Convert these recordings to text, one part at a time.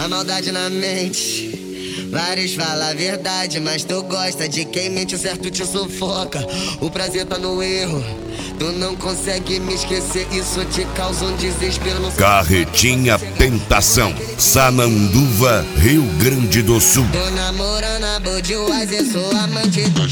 maldade na mente. Vários falam a verdade, mas tu gosta de quem mente, o certo te sufoca. O prazer tá no erro, tu não consegue me esquecer, isso te causa um desespero. Não Carretinha Tentação, Sananduva, Rio Grande do Sul. tô namorando a Budweiser, sou amante das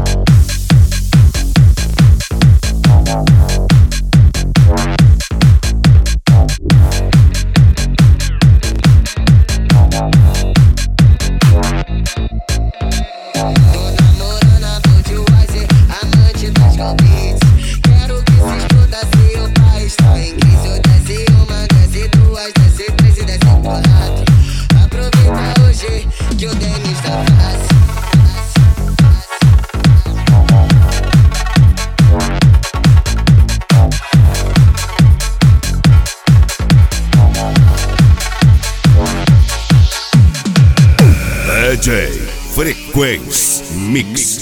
DJ Frequency Mix.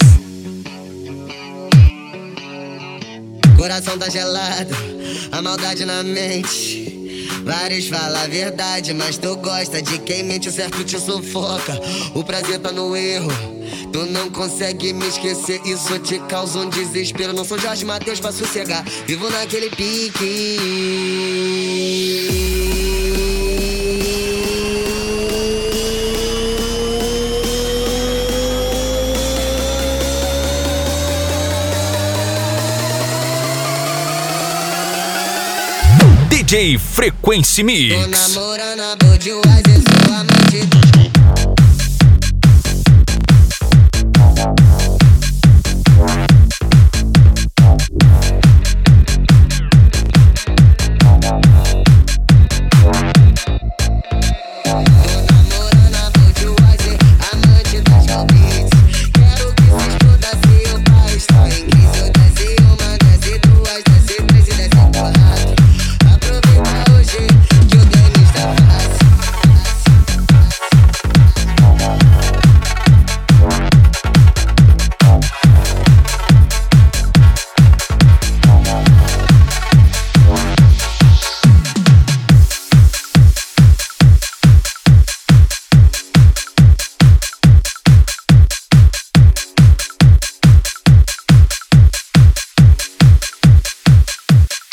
Coração tá gelado, a maldade na mente. Vários falam a verdade, mas tu gosta de quem mente, o certo te sufoca. O prazer tá no erro, tu não consegue me esquecer, isso te causa um desespero. Não sou Jorge Mateus pra sossegar, vivo naquele pique. DJ Frequency Tô Mix. namorando a Budweiser, sou amante.